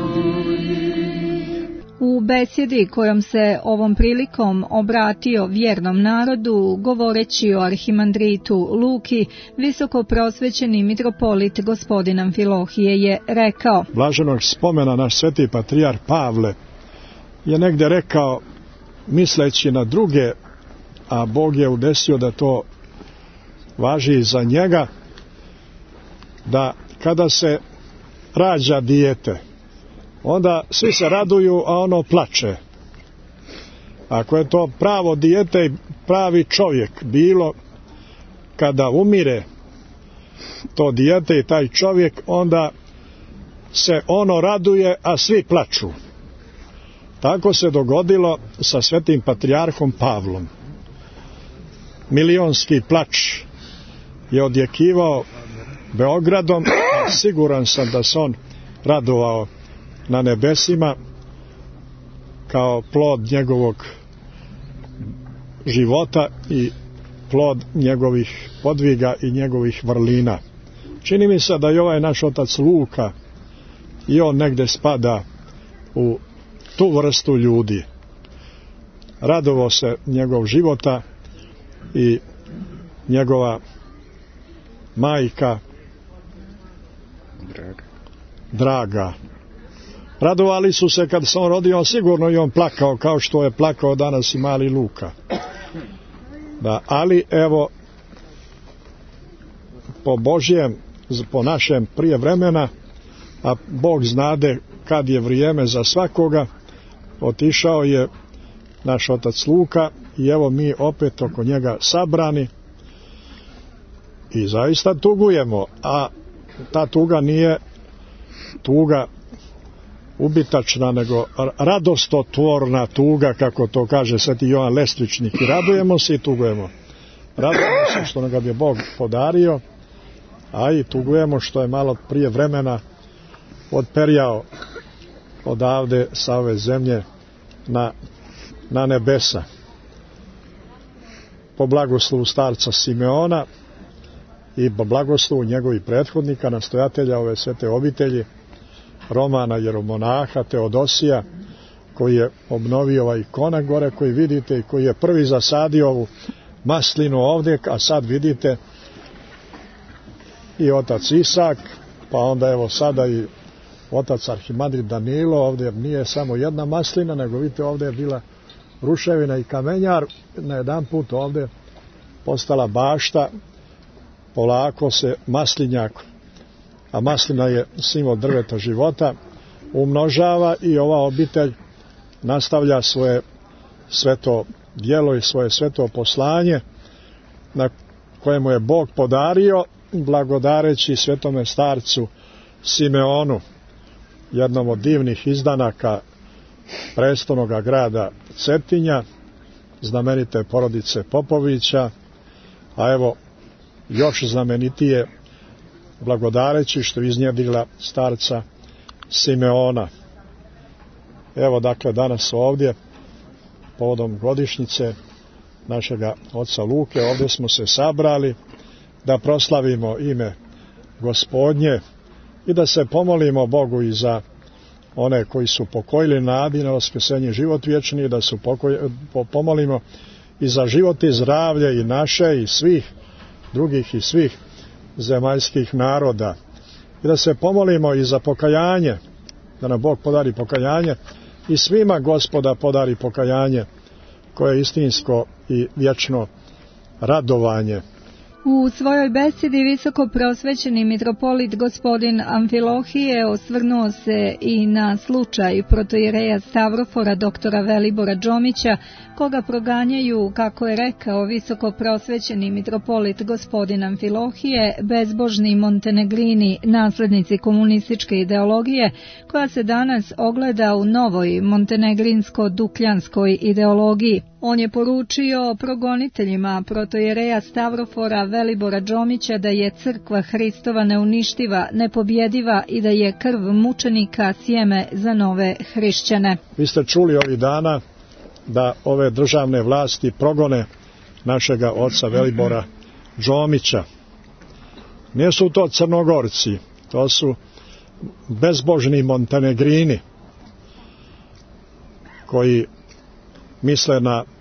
U besjedi kojom se ovom prilikom obratio vjernom narodu, govoreći o arhimandritu Luki, visoko prosvećeni mitropolit gospodin Amfilohije je rekao: Blaženog spomena naš sveti patrijar Pavle je negdje rekao, misleći na druge, a Bog je udesio da to važi i za njega, da kada se rađa dijete, onda svi se raduju, a ono plače. Ako je to pravo dijete i pravi čovjek bilo, kada umire to dijete i taj čovjek, onda se ono raduje, a svi plaču. Tako se dogodilo sa svetim patrijarhom Pavlom. Milionski plač je odjekivao Beogradom, a siguran sam da se on radovao na nebesima kao plod njegovog života i plod njegovih podviga i njegovih vrlina. Čini mi se da i ovaj naš otac Luka i on negdje spada u tu vrstu ljudi. Radovao se njegov života i njegova majka Draga. Radovali su se kad se on rodio, sigurno i on plakao kao što je plakao danas i mali Luka. Da, ali evo, po Božjem, po našem prije vremena, a Bog znade kad je vrijeme za svakoga, otišao je naš otac Luka i evo mi opet oko njega sabrani i zaista tugujemo, a ta tuga nije tuga ubitačna, nego radostotvorna tuga, kako to kaže sveti Jovan Lestvičnik. I radujemo se i tugujemo. Radujemo se što nam ga je Bog podario, a i tugujemo što je malo prije vremena odperjao odavde sa ove zemlje na nebesa. Po blagoslovu starca Simeona i po blagoslovu njegovih prethodnika, nastojatelja ove svete obitelji, Romana Jeromonaha Teodosija, koji je obnovio ovaj konak gore koji vidite i koji je prvi zasadio ovu maslinu ovdje, a sad vidite i otac Isak, pa onda evo sada i otac Arhimandrit Danilo. Ovdje nije samo jedna maslina, nego vidite ovdje je bila ruševina i kamenjar, na jedan put ovdje postala bašta, polako se maslinjak, a maslina je simbol drveta života, umnožava i ova obitelj nastavlja svoje sveto djelo i svoje sveto poslanje na kojemu je Bog podario, blagodareći svetome starcu Simeonu, jednom od divnih izdanaka prestolnoga grada Cetinja, znamenite porodice Popovića, a evo još znamenitije blagodareći što iznjedrila starca Simeona. Evo dakle danas ovdje povodom godišnjice našega oca Luke, ovdje smo se sabrali da proslavimo ime Gospodnje i da se pomolimo Bogu i za one koji su pokojili nadi na vaskrsenje život vječni, da se pomolimo i za život i zdravlje i naše i svih drugih i svih zemaljskih naroda i da se pomolimo i za pokajanje, da nam Bog podari pokajanje i svima Gospoda podari pokajanje koje je istinsko i vječno radovanje U svojoj besedi visoko prosvećeni mitropolit gospodin Amfilohije osvrnuo se i na slučaj protoijereja Stavrofora doktora Velibora Đomića, koga proganjaju, kako je rekao visoko prosvećeni mitropolit gospodin Amfilohije, bezbožni montenegrini, naslednici komunističke ideologije, koja se danas ogleda u novoj montenegrinsko-dukljanskoj ideologiji. On je poručio progoniteljima protoijereja Stavrofora Velibora Đomića da je crkva Hristova neuništiva, nepobjediva i da je krv mučenika sjeme za nove hrišćane. Vi ste čuli ovih dana da ove državne vlasti progone našega oca Velibora Đomića. Nisu to Crnogorci, to su bezbožni montenegrini koji misle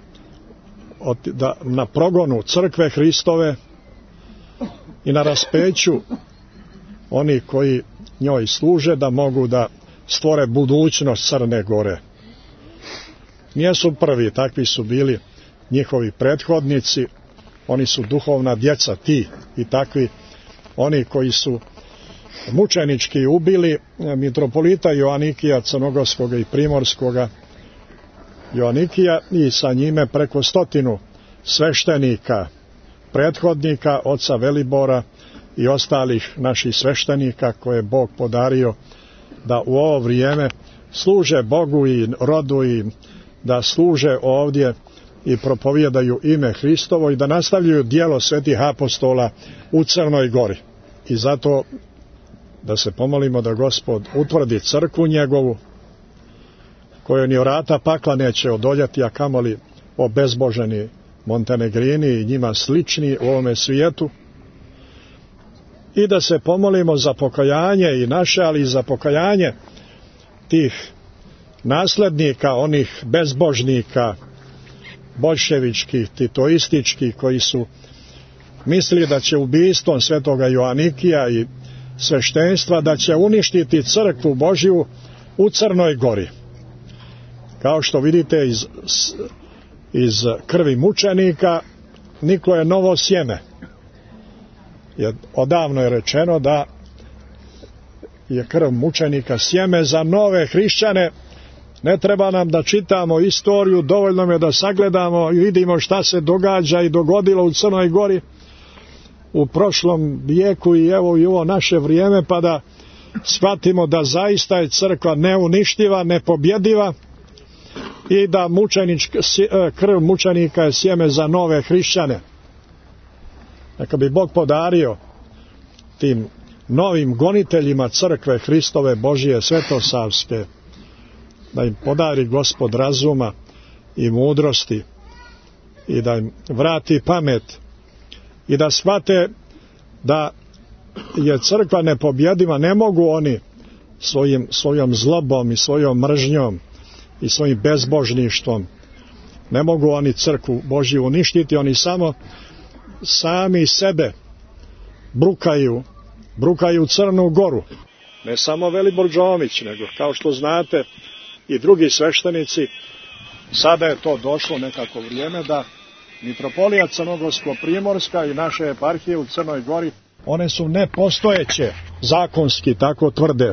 na progonu crkve Hristove i na raspeću oni koji njoj služe, da mogu da stvore budućnost Crne Gore. Nijesu prvi, takvi su bili njihovi prethodnici, oni su duhovna djeca, ti i takvi, oni koji su mučenički ubili mitropolita Joanikija Crnogorskoga i Primorskoga Joanikija i sa njime preko 100 sveštenika, prethodnika oca Velibora i ostalih naših sveštenika koje je Bog podario da u ovo vrijeme služe Bogu i rodu i da služe ovdje i propovijedaju ime Hristovo i da nastavljaju djelo svetih apostola u Crnoj Gori. I zato da se pomolimo da Gospod utvrdi crkvu njegovu, kojoj ni vrata pakla neće odoljati, a kamoli obezboženi montenegrini i njima slični u ovome svijetu, i da se pomolimo za pokajanje i naše, ali i za pokajanje tih naslednika, onih bezbožnika, boljševičkih, titoističkih, koji su mislili da će ubistvom svetoga Joanikija i sveštenstva da će uništiti crkvu Božju u Crnoj Gori. Kao što vidite iz krvi mučenika niklo je novo sjeme. Jer odavno je rečeno da je krv mučenika sjeme za nove hrišćane. Ne treba nam da čitamo istoriju, dovoljno je da sagledamo i vidimo šta se događa i dogodilo u Crnoj Gori u prošlom vijeku i evo i ovo naše vrijeme, pa da shvatimo da zaista je crkva neuništiva, nepobjediva i da krv mučenika je sjeme za nove hrišćane. Neka bi Bog podario tim novim goniteljima crkve Hristove Božije svetosavske, da im podari Gospod razuma i mudrosti i da im vrati pamet i da shvate da je crkva nepobjediva. Ne mogu oni svojom zlobom i svojom mržnjom i svojim bezbožništvom, ne mogu oni crkvu Božju uništiti. Oni sami sebe brukaju Crnu Goru. Ne samo Velibor Đomić, nego kao što znate i drugi sveštenici. Sada je to došlo nekako vrijeme da mitropolija Crnogorsko-Primorska i naše eparhije u Crnoj Gori, one su nepostojeće, zakonski tako tvrde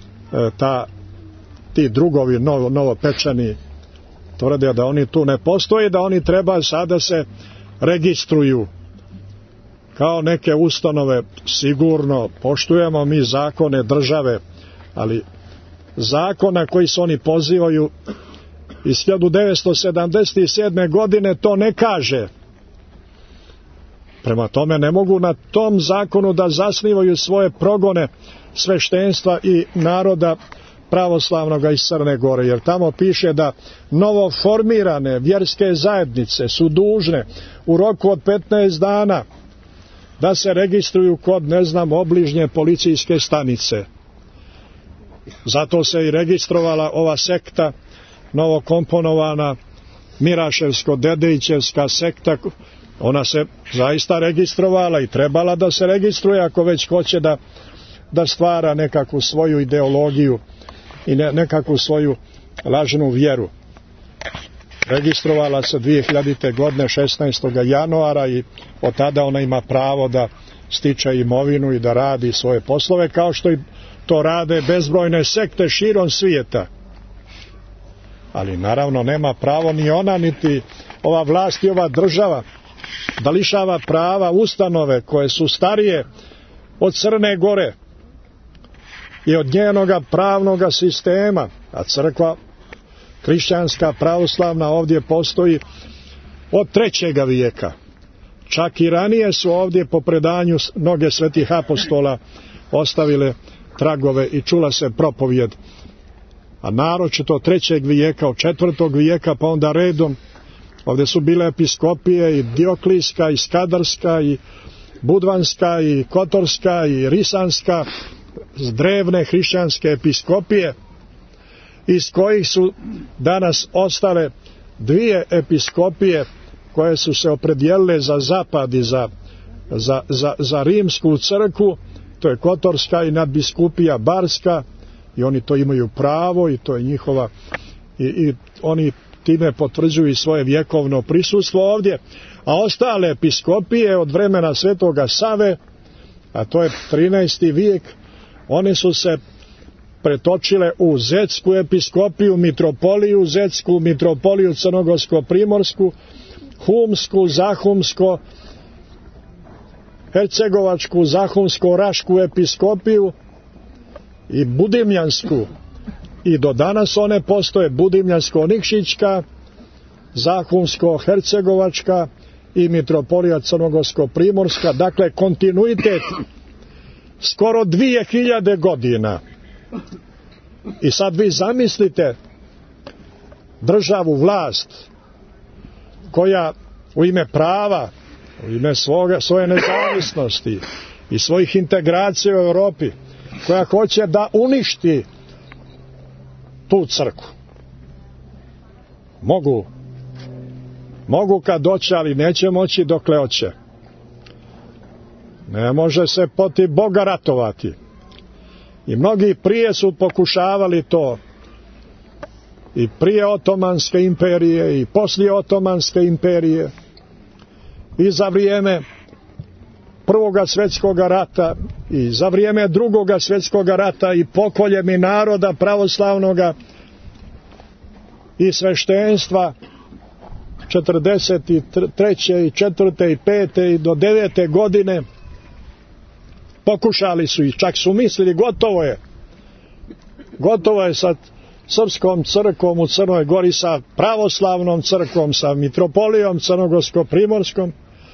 ti drugovi novopečani tvrde da oni tu ne postoje, da oni treba sada se registruju kao neke ustanove. Sigurno poštujemo mi zakone države, ali zakona koji se oni pozivaju iz 1977. godine to ne kaže. Prema tome ne mogu na tom zakonu da zasnivaju svoje progone sveštenstva i naroda pravoslavnoga iz Crne Gore, jer tamo piše da novoformirane vjerske zajednice su dužne u roku od 15 dana da se registruju kod, obližnje policijske stanice. Zato se i registrovala ova sekta novokomponovana Miraševsko-Dedejićevska sekta. Ona se zaista registrovala i trebala da se registruje ako već hoće da stvara nekakvu svoju ideologiju i nekakvu svoju lažnu vjeru. registrovala se 2000. godine 16. januara i od tada ona ima pravo da stiče imovinu i da radi svoje poslove, kao što i to rade bezbrojne sekte širom svijeta. Ali naravno nema pravo ni ona, niti ova vlast i ova država da lišava prava ustanove koje su starije od Crne Gore i od njenoga pravnoga sistema, a crkva hrišćanska pravoslavna ovdje postoji od 3. vijeka. Čak i ranije su ovdje po predanju mnoge svetih apostola ostavile tragove i čula se propovijed, a naročito 3. vijeka, od 4. vijeka pa onda redom. Ovdje su bile episkopije i Dioklijska i Skadarska i Budvanska i Kotorska i Risanska, drevne hrišćanske episkopije, iz kojih su danas ostale 2 episkopije koje su se opredijelile za zapad i za rimsku crkvu. To je Kotorska i nadbiskupija Barska, i oni to imaju pravo i to je njihova, i oni time potvrđuju svoje vjekovno prisustvo ovdje. A ostale episkopije od vremena Svetoga Save, a to je 13. vijek, one su se pretočile u Zetsku episkopiju, mitropoliju Zetsku, mitropoliju Crnogorsko-primorsku, Humsku, Zahumsko, Hercegovačku, Zahumsko-rašku episkopiju i Budimljansku. I do danas one postoje: Budimljansko-nikšićka, Zahumsko-hercegovačka i mitropolija Crnogorsko-primorska. Dakle, kontinuitet skoro 2000 godina. I sad vi zamislite državu, vlast koja u ime prava, u ime svoje nezavisnosti i svojih integracija u Europi, koja hoće da uništi tu crkvu. Mogu kad doće, ali neće moći dokle hoće. Ne može se protiv Boga ratovati. I mnogi prije su pokušavali to. I prije Otomanske imperije i poslije Otomanske imperije. I za vrijeme Prvoga svjetskog rata i za vrijeme Drugoga svjetskog rata i pokoljem i naroda pravoslavnoga i sveštenstva 43. i 4. i 5. i do 9. godine pokušali su i čak su mislili gotovo je sa srpskom crkvom u Crnoj Gori, sa pravoslavnom crkvom, sa mitropolijom Crnogorsko-primorskom.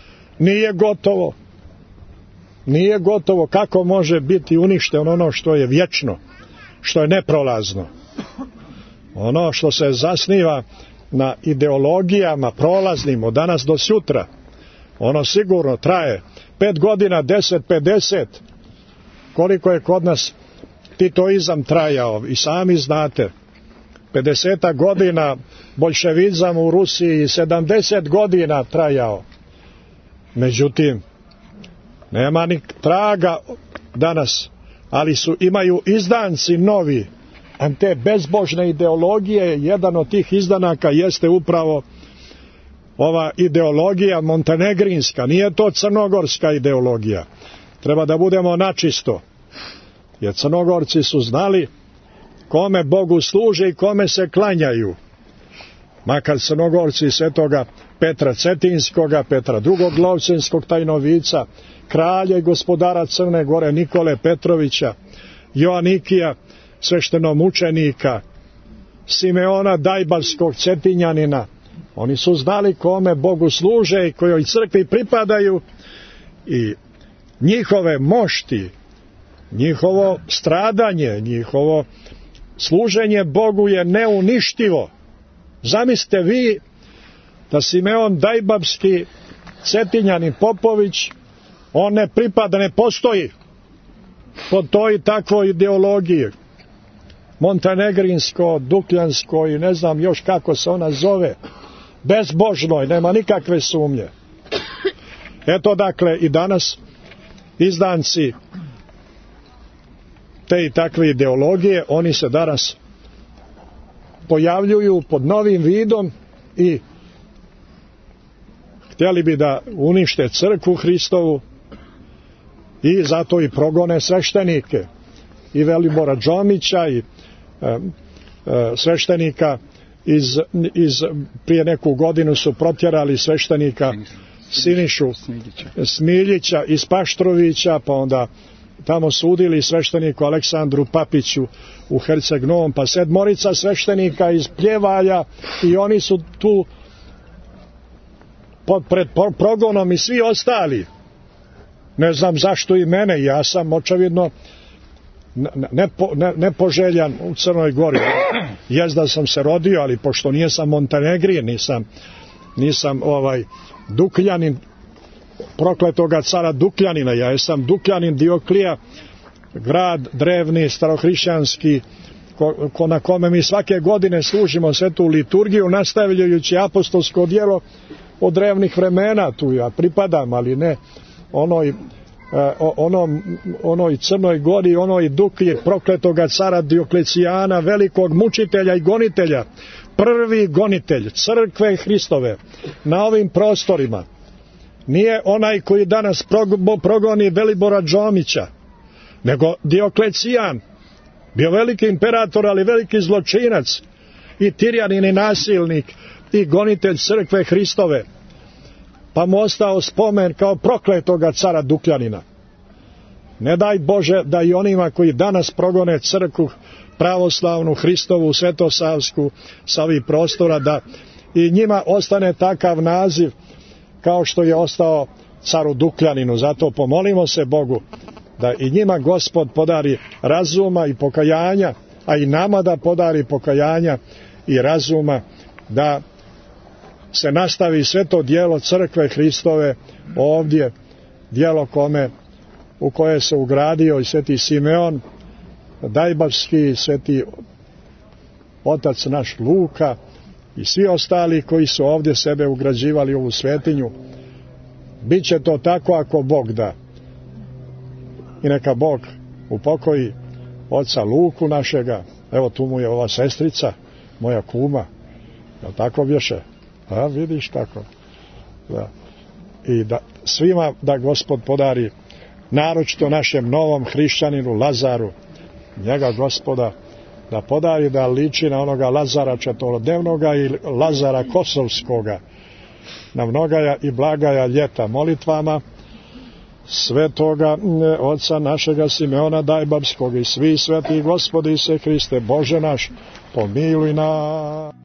Nije gotovo. Kako može biti uništeno ono što je vječno, što je neprolazno, ono što se zasniva na ideologijama prolaznim od danas do sutra? Ono sigurno traje 5 godina, 10, 50, koliko je kod nas titoizam trajao, i sami znate. 50 godina boljševizam u Rusiji, 70 godina trajao. Međutim, nema ni traga danas, ali imaju izdanci novi te bezbožne ideologije. Jedan od tih izdanaka jeste upravo ova ideologija montenegrinska. Nije to crnogorska ideologija. Treba da budemo načisto, jer Crnogorci su znali kome Bogu služe i kome se klanjaju. Makar Crnogorci svetoga Petra Cetinskoga, Petra II. Lovćenskog tajnovica, kralja i gospodara Crne Gore Nikole Petrovića, Joanikija, sveštenomučenika, Simeona Dajbalskog Cetinjanina. Oni su znali kome Bogu služe i kojoj crkvi pripadaju, i njihove mošti, njihovo stradanje, njihovo služenje Bogu je neuništivo. Zamislite vi da Simeon Dajbalski Cetinjanin Popović, on ne pripada, ne postoji pod toj i takvoj ideologiji montenegrinsko, dukljansko i ne znam još kako se ona zove, bezbožnoj, nema nikakve sumnje. Eto, dakle, i danas izdanci te i takve ideologije, oni se danas pojavljuju pod novim vidom i htjeli bi da unište crkvu Hristovu i zato i progone sveštenike i Velibora Đomića i sveštenika iz prije neku godinu su protjerali sveštenika Sinišu Smiljića iz Paštrovića, pa onda tamo sudili svešteniku Aleksandru Papiću u Herceg Novom, pa 7 sveštenika iz Pljevalja i oni su tu pred progonom i svi ostali. Ne znam zašto i mene, ja sam očevidno nepoželjan u Crnoj Gori. Jezda sam se rodio, ali pošto nisam Montenegrin, nisam Dukljanin, prokletoga cara Dukljanina, ja jesam Dukljanin Dioklija, grad drevni, starohrišćanski, na kome mi svake godine služimo svetu liturgiju, nastavljajući apostolsko djelo od drevnih vremena, tu ja pripadam, ali ne onoj Crnoj Gori, onoj Duklji prokletoga cara Dioklecijana, velikog mučitelja i gonitelja, prvi gonitelj crkve Hristove na ovim prostorima. Nije onaj koji danas progoni Velibora Đomića, nego Dioklecijan, bio veliki imperator, ali veliki zločinac i tirjanin i nasilnik i gonitelj crkve Hristove, pa mu ostao spomen kao prokletoga cara Dukljanina. Ne daj Bože da i onima koji danas progone crkvu pravoslavnu, Hristovu, svetosavsku sa ovih prostora, da i njima ostane takav naziv kao što je ostao caru Dukljaninu. Zato pomolimo se Bogu da i njima Gospod podari razuma i pokajanja, a i nama da podari pokajanja i razuma, da se nastavi sve to djelo crkve Hristove ovdje, djelo u koje se ugradio i sveti Simeon Dajbavski, sveti otac naš Luka i svi ostali koji su ovdje sebe ugrađivali u ovu svetinju. Biće to tako ako Bog da. I neka Bog upokoji oca Luku našega, evo tu mu je ova sestrica, moja kuma, jel tako bješe? A vidiš kako. Da. I da svima da Gospod podari, naročito našem novom hrišćaninu Lazaru, njega Gospoda da podari da liči na onoga Lazara četvorodnevnoga i Lazara Kosovskoga, na mnogaja i blagaja ljeta molitvama svetoga oca našega Simeona Dajbavskog i svi sveti Gospodi se Hriste Bože naš, pomiluj nas.